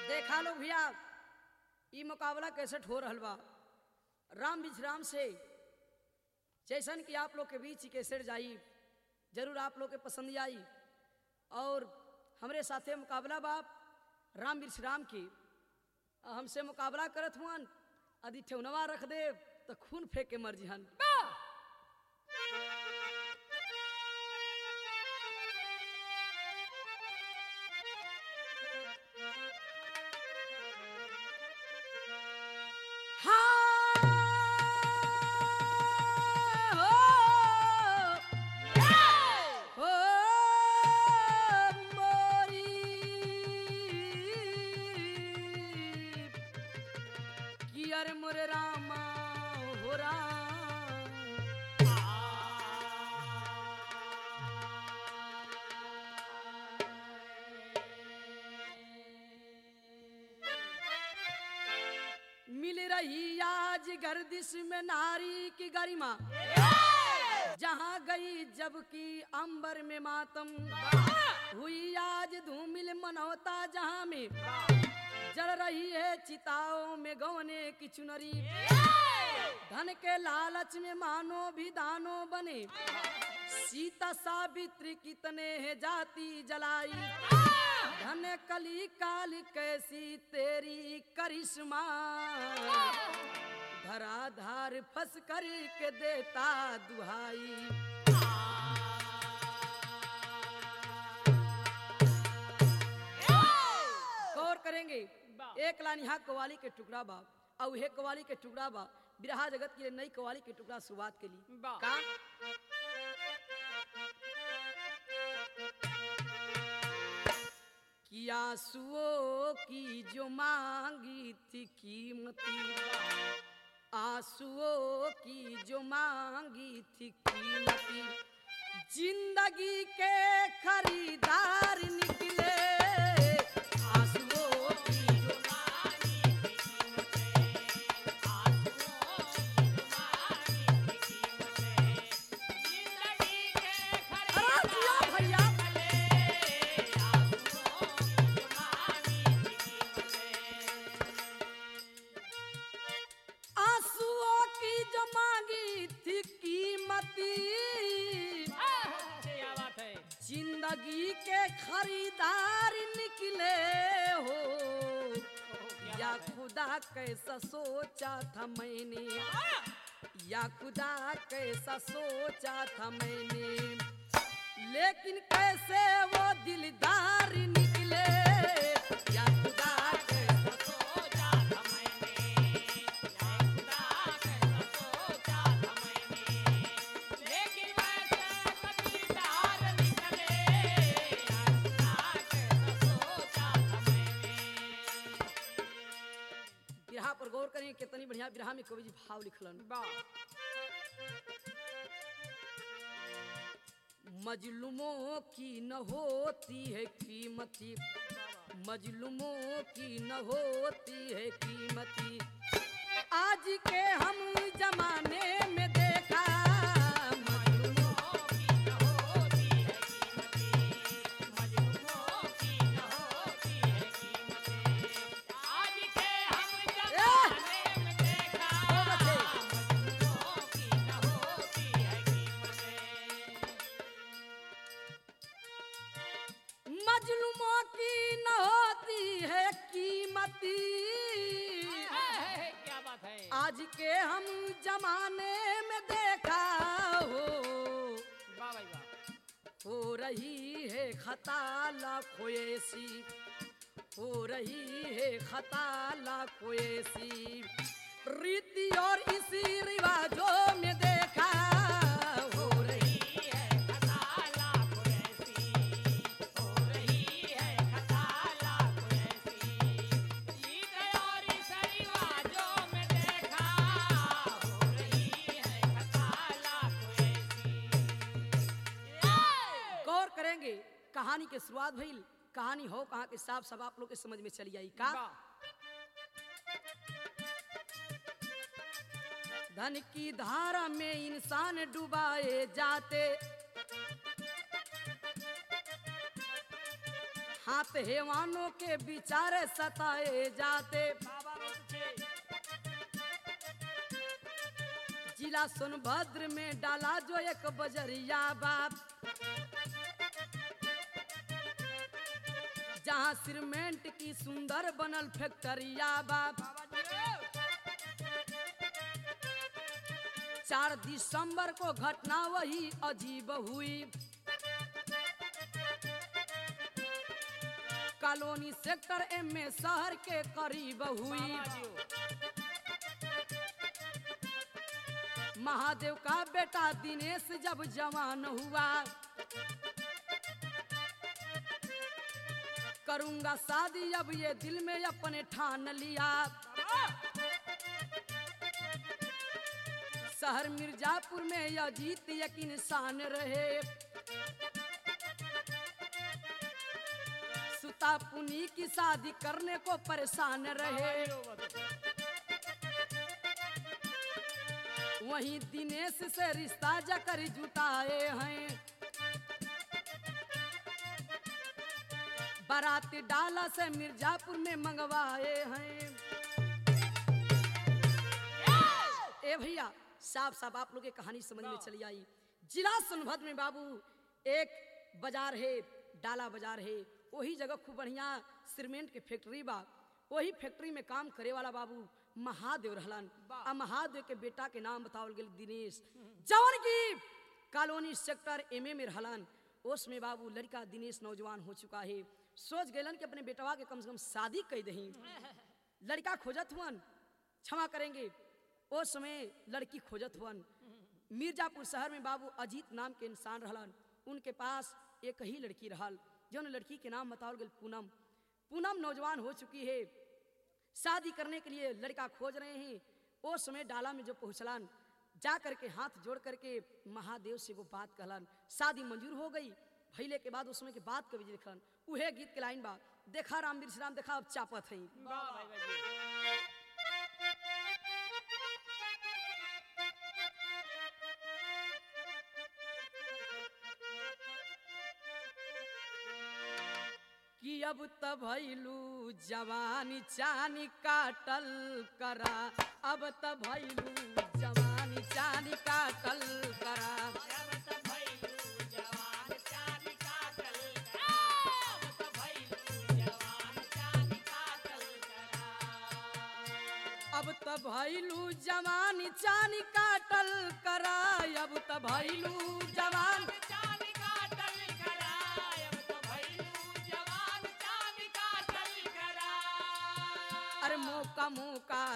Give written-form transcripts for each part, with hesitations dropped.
देखा लो भैया ये मुकाबला कैसे हो रहल बा राम विश्राम से जैसन कि आप लोग के बीच कैसे जाई जरूर आप लोग के पसंद आई और हमरे साथे मुकाबला बाप राम विश्राम की हमसे मुकाबला करत हुअन यदि ठेवनवा रख दे तो खून फेंक के मर जिहन। मोरे रामा हो राम मिल रही आज गर्दिश में नारी की गरिमा जहाँ गई जबकि अंबर में मातम हुई आज धूमिल मनौता जहाँ में जल रही है चिताओं में गौने की चुनरी धन के लालच में मानो भी दानो बने सीता सावित्री कितने है जाति जलाई धन कली काली कैसी तेरी करिश्मा धराधार फंस कर के देता दुहाई। गौर करेंगे एक लाइन यहाँ कवाली के टुकड़ा बा और हे कवाली के टुकड़ा बा बिरहा जगत के लिए नई कवाली के टुकड़ा शुरुआत के लिए का कि आंसुओं की जो मांगी थी कीमती आंसुओं की जो मांगी थी कीमती जिंदगी के खरीदार निकले जिंदगी के खरीदार निकले हो या खुदा कैसा सोचा था मैंने या खुदा कैसा सोचा था मैंने लेकिन कैसे वो दिलदार निकले या खुदा कैसा सोचा था मैंने या खुदा कैसा सोचा था मैंने लेकिन बिरहा पर गौर करें कितनी बढ़िया बिरहा में कवि जी भाव लिखलन बा मजलूमों की न होती है कीमती मजलूमों की न होती है कीमती आज के हम जमाने में देखा मजलूमों की न होती है कीमती क्या बात है आज के हम जमाने में देखा हो वाह भाई वाह हो रही है खता लाखों ऐसी हो रही है खता लाखों ऐसी रीति और इसी रिवाजों में देखा कहानी के शुरुआत भइल कहानी हो कहाँ के साफ सब आप लोग के समझ में चली आई का धन की धारा में इंसान डुबाए जाते हाथ हैवानों के बिचारे सताए जाते। जिला सोनभद्र में डाला जो एक बजरिया बाप, जहां सीमेंट की सुंदर बनल फैक्ट्रिया बाप। 4 दिसंबर को घटना वही अजीब हुई। कॉलोनी सेक्टर एम में शहर के करीब हुई। महादेव का बेटा दिनेश जब जवान हुआ, करूंगा शादी अब ये दिल में अपने ठान लिया। शहर मिर्जापुर में यह जीत यकीन शान रहे। सुता पुनी की शादी करने को परेशान रहे। वहीं दिनेश से रिश्ता जाकर जुटाए हैं। बाराती डाला से मिर्जापुर में मंगवाए हैं। ए भैया साफ साफ आप लोग की कहानी समझ में चली आई। जिला सोनभद्र में बाबू एक बाजार है, डाला बाजार है। वही जगह खूब बढ़िया सीमेंट के फैक्ट्री बा। वही फैक्ट्री में काम करे वाला बाबू महादेव रहलन। आ महादेव के बेटा के नाम बतावल गेल दिनेश, जवन की कॉलोनी सेक्टर एमए में रहलन। उसमें बाबू लड़का दिनेश नौजवान हो चुका है। सोच गलन कि अपने बेटवा के कम से कम शादी कर दही। लड़का खोजत हुअन, क्षमा करेंगे, उस समय लड़की खोजत हुअन। मिर्जापुर शहर में बाबू अजीत नाम के इंसान रहलन। उनके पास एक ही लड़की रहल, जौन लड़की के नाम बतावल गेल पूनम। पूनम नौजवान हो चुकी है, शादी करने के लिए लड़का खोज रहे हैं। उस समय डाला में जो पहुंचलन, जा करके हाथ जोड़ करके महादेव से वो बात कहलन। शादी मंजूर हो गई। भइले के बाद उस समय के बात कवि लिखलन। उहे गीत के लाइन बा, देखा रामवीर श्री राम देखा अब चापत है। कि अब तब भइलू जवानी चानी काटल करा, अब तब भइलू जवानी चानी काटल करा। अब तब भइलू जवानी चानी काटल करा, अब तब भइलू जवान चानी काटल करा, अब तब भइलू जवान चानी काटल करा। अरे मौका मौका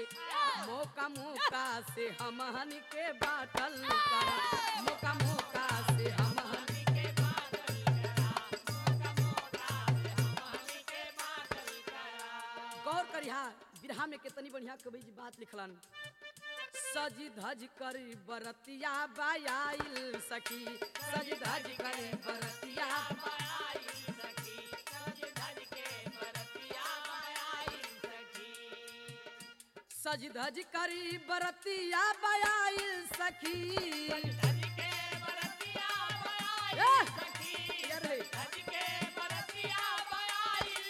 से हमहन के बाटल करा, मौका मौका से हमहन के बाटल करा, मौका मौका से हमहन के बाटल करा। गौर करिहा बिरहा में कितनी बढ़िया कवि जी बात लिखलन। सज धज कर बरतिया बायाइल सखी, सज धज कर बरतिया बायाइल सखी, सज धज के बरतिया बायाइल सखी, सज धज कर बरतिया बायाइल सखी, सज धज के बरतिया बायाइल सखी, धज के बरतिया बायाइल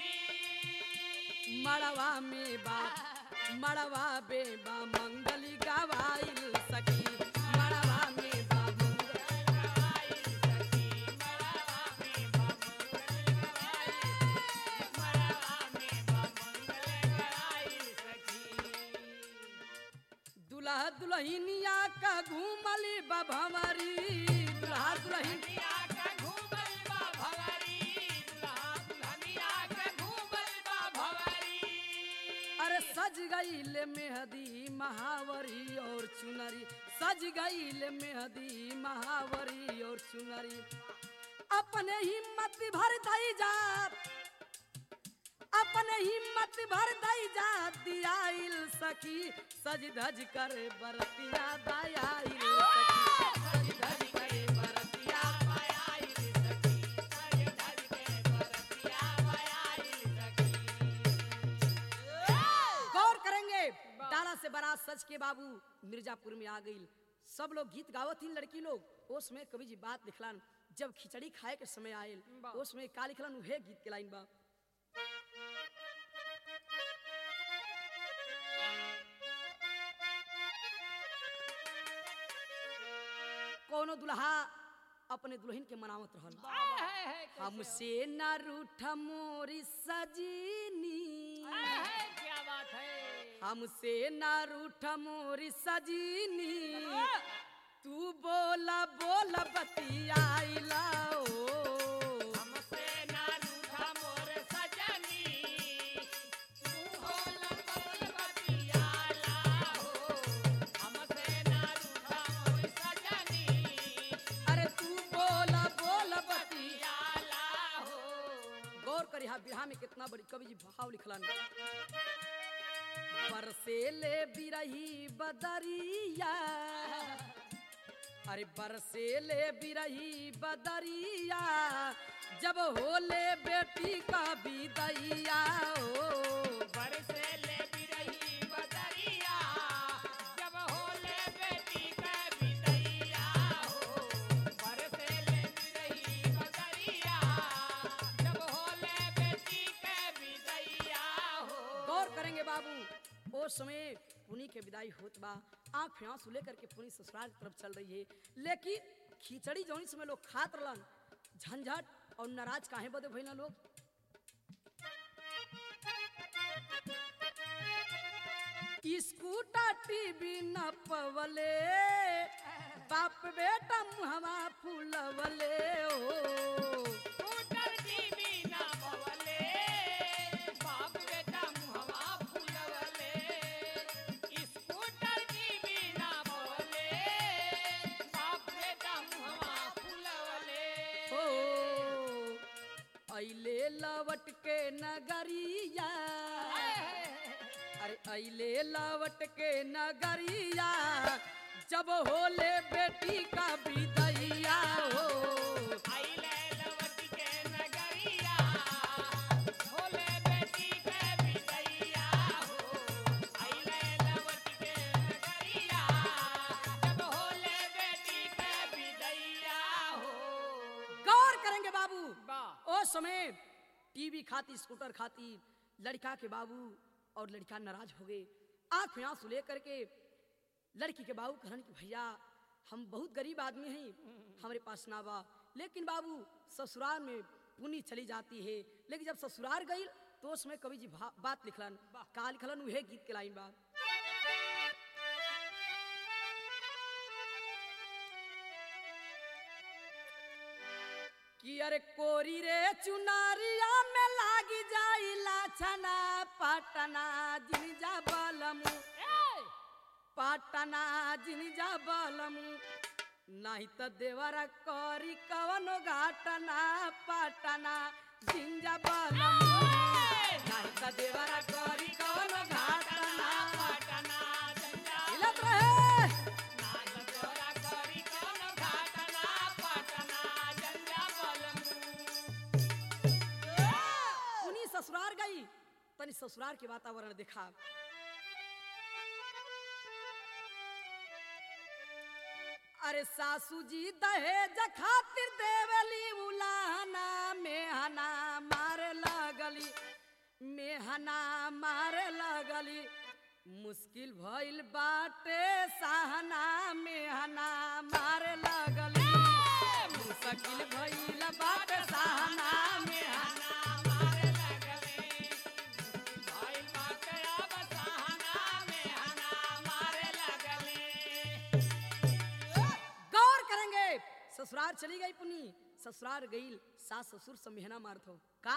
सखी। मड़वा में बा मड़वा बेबा मंगली गवाइल सखी, मड़वा में बा मंगली गवाइल सखी, मड़वा में बा मंगली गवाइल, मड़वा में बा मंगली गवाइल सखी। दुल्हा दुल्हनिया का घूमली बा भंवरी, दुल्हा दुल्हनिया का घूमल बा भंवरी, दुल्हा दुल्हनिया का घूमल बा भंवरी। अरे सज गईल मेहदी महावरी और चुनरी, सज गईल मेहदी महावरी और चुनरी। अपने हिम्मत भर दई जा, अपने हिम्मत भर दई जा दियाइल सखी, सज धज कर बरतिया दायाइल सखी, सज धज कर बरतिया बायाइल सखी, सज धज के बरतिया बायाइल सखी। गौर करेंगे डाला से बारात सच के बाबू मिर्जापुर में आ गई। सब लोग गीत गावत ही लड़की लोग। उसमें कवि जी बात लिखलन। जब खिचड़ी खाए के समय आयल उसमें का लिखलन उहे गीत के लाइन बा। कोनो दुल्हा अपने दुल्हन के मनावत रहल, हमसे न रूठ मोरी सजीनी, क्या बात है, हमसे न रूठ मोरी सजीनी, तू बोला बोला बतियाइला ओ, हमसे ना रूठा मोर सजनी, तू बोला बोल बतियाला हो, हमसे ना रूठा मोर सजनी, अरे तू बोला बोला बतिया। बतियाला हो। गौर करी हा बिरहा में कितना बड़ी कवि जी भाव लिखलन। बरसे ले बिरही बदरिया, अरे बरसे ले बिरही बदरिया, जब होले बेटी का विदैया ओ, बरसे ले बिरही बदरिया, जब होले बेटी के विदैया हो, बरसे ले बिरही बदरिया, जब होले बेटी के विदैया हो। गौर करेंगे बाबू, ओ समय पुनी के विदाई होत बा, आँख में आंसू लेकर के पुनी ससुराल की तरफ चल रही है, लेकिन खिचड़ी जौनी समय लोग खात रहलन, झंझट और नाराज काहे बदे भइलन लोग। स्कूटर टीवी न पवले, बाप बेटा मुहवा फूलवले ओ, स्कूटर टीवी ना बवले, बाप बेटा मुहवा फुलवले, स्कूटर टीवी ना बवले, बाप बेटा मुहवा फुलवले। ओ अइले लवट के नगरिया, अरे अइले लवट के नगरिया, जब होले बेटी का विदैया हो, आइले लवट के नगरिया, होले बेटी के विदैया हो, आइले लवट के नगरिया, जब होले बेटी के विदैया हो। गौर करेंगे बाबू, वाह। ओ समय टीवी खाती स्कूटर खाती लड़का के बाबू और लड़का नाराज हो गए, आंख में आंसू लेकर के लड़की के बाबू कहन कि भैया हम बहुत गरीब आदमी हैं, हमारे पास ना बा, लेकिन बाबू ससुराल में पुनी चली जाती है, लेकिन जब ससुराल गई तो उसमें कवि जी बात लिखलन, का लिखलन उहे गीत के लाइन बा। कि अरे कोरी रे चुनारिया में लागी जाइला छना, पटना जिनजा बलमु, पटना जिनजा बलमु, नहीं तो देवरा करी कवनो घाटना, पटना जिनजा बलमु, नहीं तो देवरा करी कवनो घाटना। पटना जंजा हिलत रहे नाग तोरा करी कौन घाटना, पटना जंजा बलमू। उन्हीं ससुराल गई, तनी ससुराल के वातावरण देखा। अरे सासू जी दहेज खातिर देवली उलाहना, मेहना मारे लगली, मेहना मारे लगली, मुश्किल भइल बाटे सहना, मेहना मारे लगली, मुश्किल भइल बाटे सहना, मेहना। मारे लगले, भाई बाटे अब सहाना में हना मारे लगले। गौर करेंगे, ससुराल चली गई पुनी, ससुराल गई, सास ससुर से मेहना मारत हो का।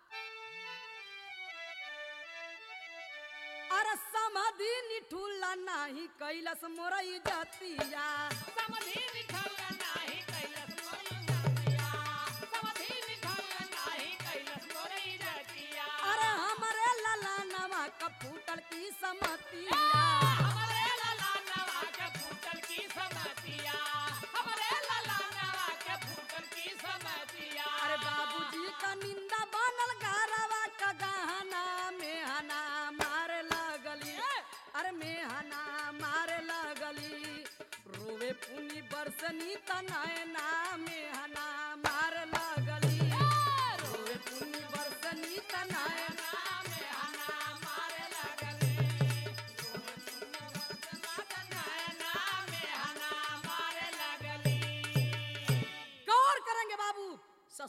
अरे समाधि निठुला नाही कैलस मोरई जतिया, समधी निठल नाही कैलस मोरी जतिया, समधी निठल नाही कैलस मोरी जतिया। अरे हमरे लला नवा का फूटल की समतिया, हमरे लला नवा के फूटल की समतिया, हमरे लला नवा के फूटल की समतिया। अरे बाबूजी का निंदा बनल घरवा का गहना, मेहना मारे लगली, अरे मेहना मारे लगली, रोवे पुनी बरसनी तनयना, मेहना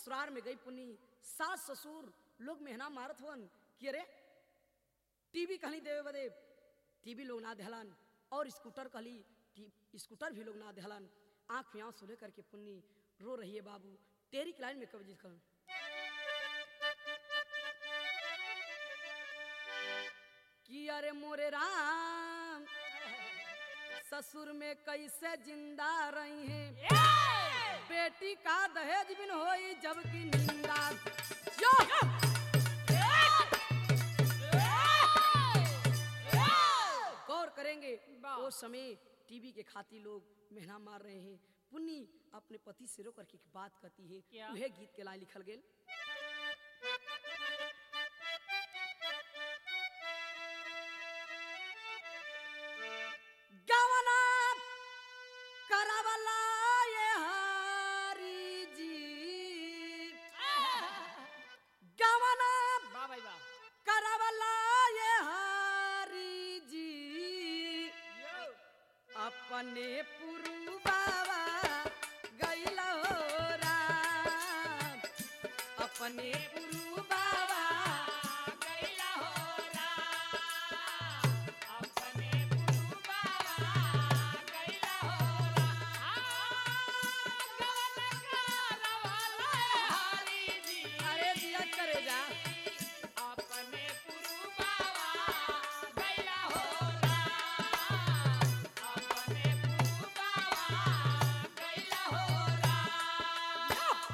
ससुराल में गई पुन्नी, सास ससुर लोग मेहना मारत हुअन कि अरे टीवी कहली देवे बदे, टीवी लोग ना दहलन, और स्कूटर कहली, स्कूटर भी लोग ना दहलन। आंख में आंसू लेकर के पुन्नी रो रही है बाबू। तेरी की लाइन में कब जिसका कि अरे मोरे राम ससुर में कैसे जिंदा रही हैं, बेटी का दहेज बिन होई जबकि निंदा। गौर करेंगे उस समय टीवी के खातिर लोग मेहना मार रहे हैं। पुन्नी अपने पति से रो करके बात करती है। वह गीत के लाइन लिखल गेल, गवना करवला ये हारी जी, गवना वाह भाई वाह। करवला ये हारी जी, अपने पुरु बाबा गैला हो राम, अपने पुरु बाबा गैला हो राम, अपने पुरु बाबा गैला हो राम। गवन करवला हरि जी, अरे दिया करे जा अपने पुरु बाबा गैला हो राम, अपने पुरु बाबा गैला हो राम।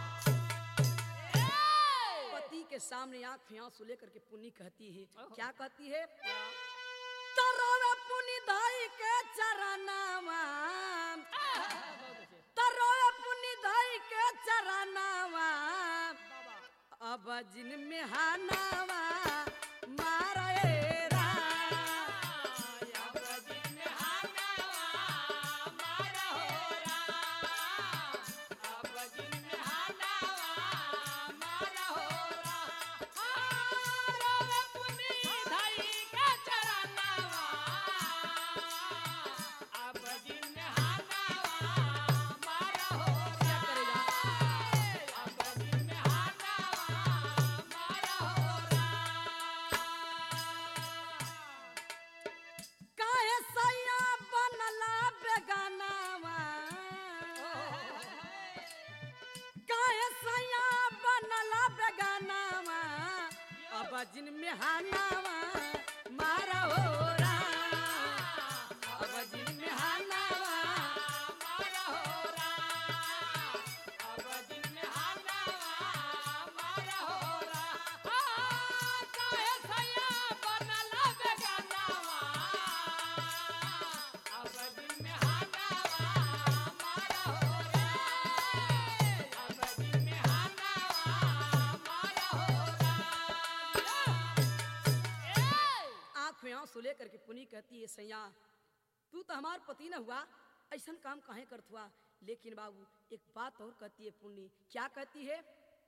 पति के सामने आंख में आंसू लेकर के पुन्नी कहती है, क्या कहती है? क्या? तरोवे पुनि धाई के चरनावा, बहुत अच्छे। तरोवे पुनि धाई के चरनावा, बाबा अब जिन में हानावा मारे राम। अब जिन हानावा मारा हो राम, अब जिन हानावा मारा हो राम। रोवे पुनी धाई के चरनावा, अब जिन हानावा मारा हो क्या करेगा? राम, अब जिन हानावा मारा हो राम। काहे सैया बनला बेगानावा, काहे सैया बनला बेगानावा, अब जिन में हानावा मारा हो राम, अब जिन में हानावा मारा हो राम, अब जिन हानावा मारा हो राम। काहे सैया बनला बेगानावा, अब जिन हानावा मारा हो राम, अब जिन हानावा मारा हो राम। आंख में आंसू लेकर के पुनी कहती है, सैया तू तो हमार पति न हुआ, ऐसा काम काहे करत हुआ? लेकिन बाबू एक बात और कहती है पुनी, क्या कहती है?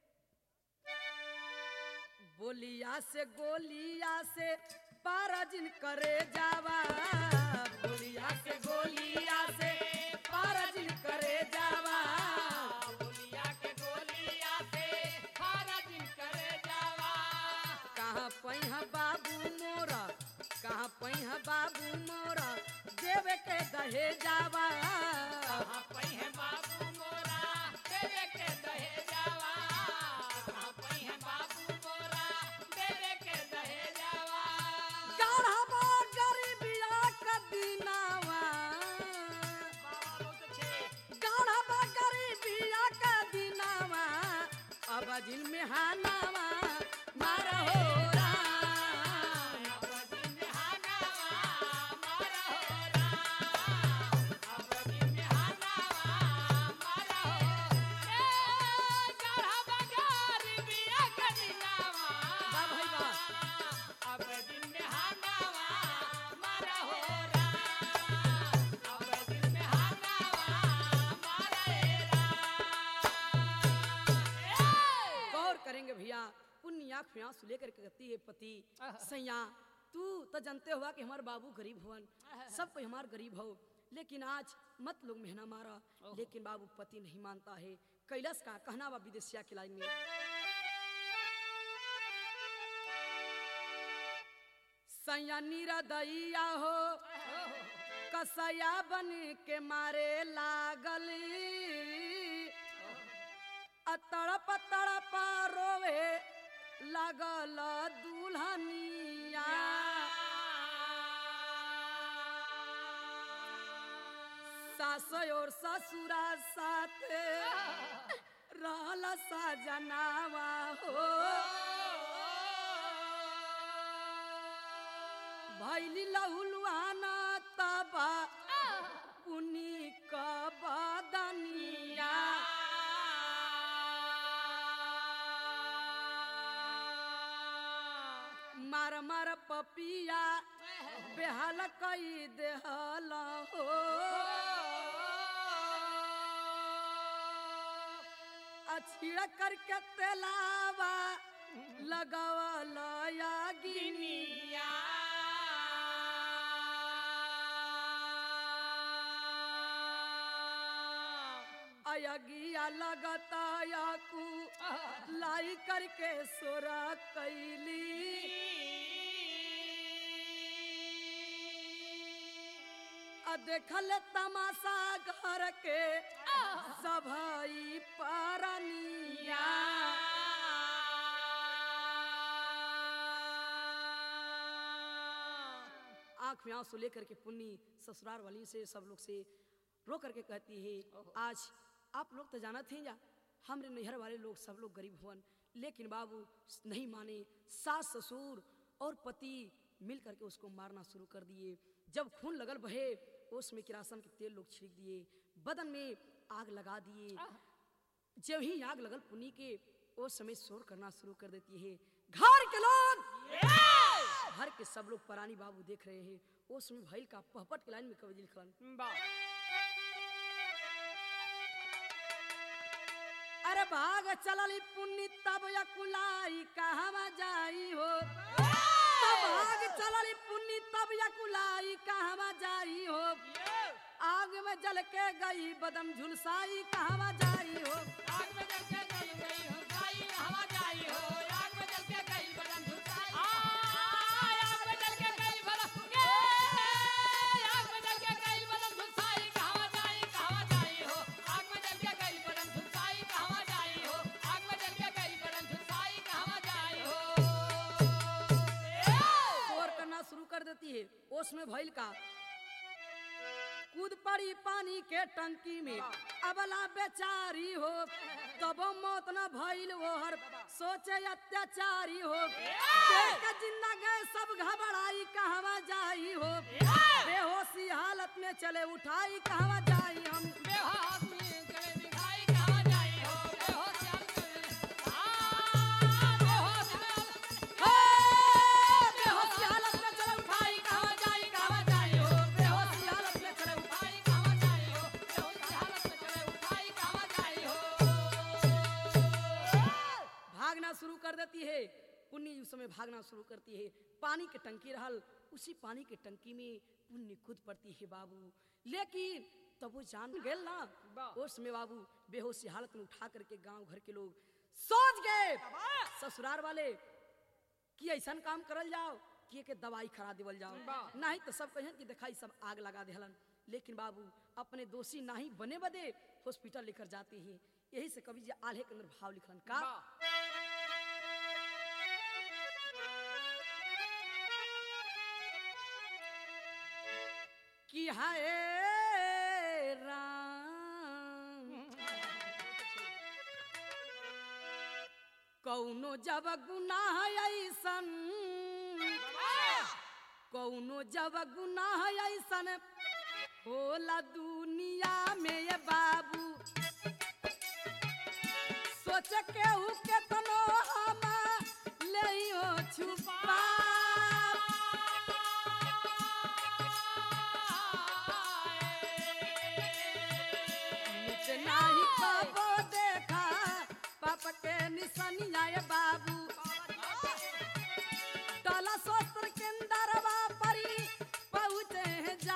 बोलिया से गोलिया से पारा जिन करे जावा, बोलिया से गोलिया से पारा जिन करे जावा, बोलिया के गोलिया से हारा दिन करे जावा। कहाँ पैहा बाबू मोरा, कहाँ पैहा बाबू मोरा, देवे के दहे जावा, कहाँ पई है बाबू मोरा, देवे के दहे जावा। कहाँ पई है बाबू मोरा, देवे के दहे जावा। गढ़वा गरीबिया का दीनावा, बाबा बहुत अच्छे। गढ़वा गरीबिया का दीनावा, अब जिन में हानावा मारा हो राम, अब दिन हानावा मारा हो राम, अब दिन हानावा मारा हो। गढ़वा गरीबिया के दिनावा, वाह भाई वाह। अब दिन हानावा मारा हो राम, अब दिन हानावा मारा हे राम। गौर करेंगे भैया, पुण्य आँख में आंसू लेकर के कहती है पति, सैया तू तो जानते हुआ कि हमारे बाबू गरीब हुवन, सब कोई हमार गरीब हो, लेकिन आज मत लोग मेहना मारा। लेकिन बाबू पति नहीं मानता है, कैलाश का कहना बा विदेशिया के लाइन में सैया निरदैया हो कसया बन के मारे लागल तड़प तड़प रोवे लागल दुल्हनिया सास और ससुरा साथ रहल सजनावा हो भैली लहुलुआना तबा पुनी का बदनिया मार मार पपिया बेहाल कई देहल हो छिड़ करके तेलावा लगावल गिनिया अयगिया लगता याकू लाई करके सोरा कैली देखल तमाशा घर के सभई परनिया आंख में आंसू लेकर के पुन्नी ससुराल वाली से सब लोग से रो करके कहती है आज आप लोग तो जानते हैं या हमरे नैहर वाले लोग सब लोग गरीब हुवन लेकिन बाबू नहीं माने सास ससुर और पति मिल करके उसको मारना शुरू कर दिए जब खून लगल बहे उसमें किरासन के तेल लोग छिड़क दिए बदन में आग लगा दिए जब ही आग लगल पुनी के उस समय शोर करना शुरू कर देती है घर के लोग घर के सब लोग परानी बाबू देख रहे हैं उसमें भैल का पहपट के लाइन में कवि लिखल अरे भाग चलली पुन्नी तब या कुलाई कहवा जाई हो भाग चलली पुन्नी तब या कुलाई कहवा जाई हो आग में जल के गई बदम झुलसाई कहवा जाई हो आग में जल के गई हो साई हवा जाई हो आग में जल के गई बदन झुलसाई आग में जल के गई बदन आग में जल के गई बदन झुलसाई कहवा जाई हो आग में जल के गई बदन झुलसाई कहवा जाई हो आग में जल के गई बदन झुलसाई कहवा जाई हो शोर करना शुरू कर देती है उसमें भइल का कूद पड़ी पानी के टंकी में अबला बेचारी हो तब मौत न भइल वो हर सोचे अत्याचारी हो देख के जिंदा गए सब घबराई कहवा जाई हो बेहोशी हालत में चले उठाई कहवा जाई हम बेहोश में चले दिखाई कहवा जाई हो बेहोश हालत बेहोशी हालत में चले उठाई कहवा जाई हो बेहोशी हालत में चले उठाई कहवा जाई हो बेहोश हालत में चले उठाई कहवा जाई हो भागना शुरू कर देती है पुन्नी उस समय भागना शुरू करती है पानी के टंकी रहल उसी पानी के टंकी में पुन्नी खुद पड़ती है बाबू लेकिन तब वो जान गए ना उस समय बाबू बेहोशी हालत में उठा करके गांव घर के लोग सोच गए ससुराल वाले कि ऐसा काम करल जाओ कि के दवाई खरा देवल जाओ नहीं तो सब कहें कि दिखाई सब आग लगा देहलन लेकिन बाबू अपने दोषी नहीं बने बदे हॉस्पिटल लेकर जाते हैं यही से कवि जी आल्हे के अंदर भाव लिखलन का कि हाय राम कौनो जब गुनाह ऐसन कौनो जब गुनाह ऐसन होला दुनिया में ये बाबू सोच के हु केतनो हम लेइयो छुपा नहीं कबो देखा पाप के निशानिया ये बाबू डाला शस्त्र के अंदरवा परी पहुँचे हैं जा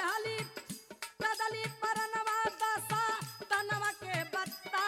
देहली तदली परनवा दसा तनवा के बत्ता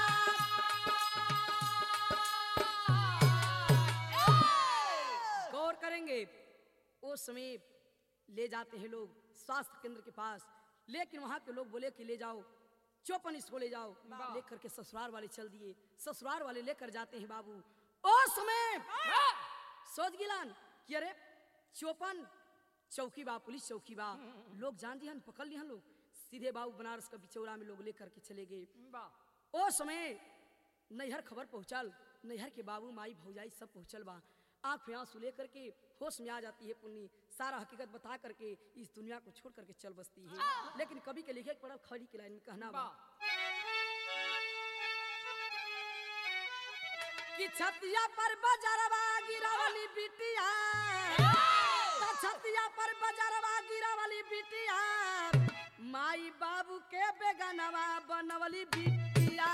गौर करेंगे उस समय ले जाते हैं लोग स्वास्थ्य केंद्र के पास, लेकिन वहां के लोग बोले कि ले जाओ चौपन इसको ले जाओ, लेकर के ससुराल वाले चल दिए। ससुराल वाले लेकर जाते हैं बाबू। उस समय सोच गिलान कि अरे चौपन चौकी बा, पुलिस चौकी बा, लोग जान दिहन पकड़ लिहन लोग। सीधे बाबू बनारस का बिचौरा में लोग लेकर के चले गए। उस समय नैहर खबर पहुंचल, नैहर के बाबू माई भौजाई सब पहुंचल बा। आंख में आंसू लेकर के होश में आ जाती है पुन्नी, सारा हकीकत बता करके इस दुनिया को छोड़ करके चल बसती है। लेकिन कवि के लिखे पड़ा खड़ी की लाइन में कहना बा कि छतिया पर बजरवा गिरावली बिटिया, तो छतिया पर बजरवा गिरावली बिटिया, माई बाबू के बेगनवा बनवली बिटिया।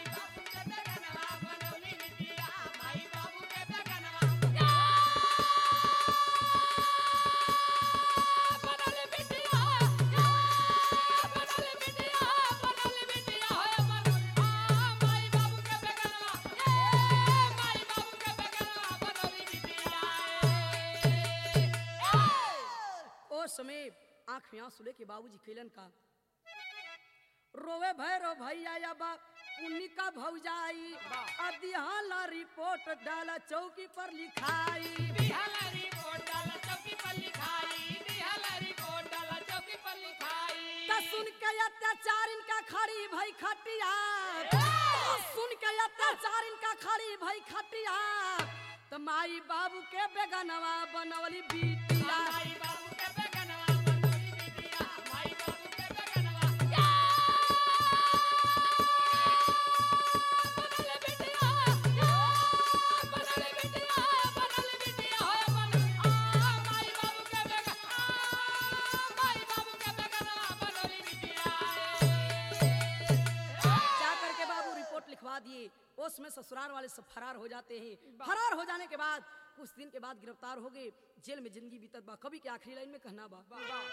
समय आंख में आंसू लेके बाबूजी खेलन का रोवे भैरो भैया बाप उन्हीं का भौजाई अदिहाला रिपोर्ट डाला चौकी पर लिखाई, दिहाला रिपोर्ट डाला चौकी पर लिखाई, दिहाला रिपोर्ट डाला चौकी पर लिखाई। तो सुन के अत्याचार इनका खड़ी भाई खटिया, सुन के अत्याचार इनका खड़ी भाई खटिया, तो माई बाबू के बेगनवा बनवली बिटिया। माई बाबू के बेगनवा बनवली बिटिया, माई बाबू के बेगनवा बनवली बिटिया, बनवली बिटिया, बनवली बिटिया हो माई बाबू के बेगनवा, माई बाबू के बेगनवा बनवली बिटिया। जा करके बाबू रिपोर्ट लिखवा दिए। उसमें ससुराल वाले सब फरार हो जाते हैं। फरार हो जाने के बाद कुछ दिन के बाद गिरफ्तार हो गए, जेल में जिंदगी बीतत बा। कवि के आखिरी लाइन में कहना बा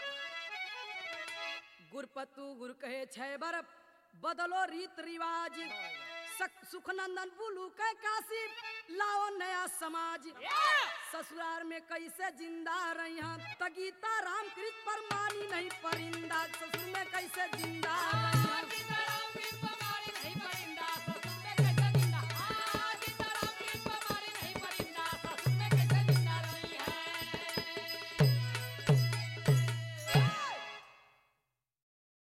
गुरपतु गुरु कहे छह बरफ बदलो रीत रिवाज, सुखनंदन बुलू कह काशी लाओ नया समाज। ससुराल में कैसे जिंदा रही तगीता राम कृष्ण पर मानी नहीं परिंदा, ससुर में कैसे जिंदा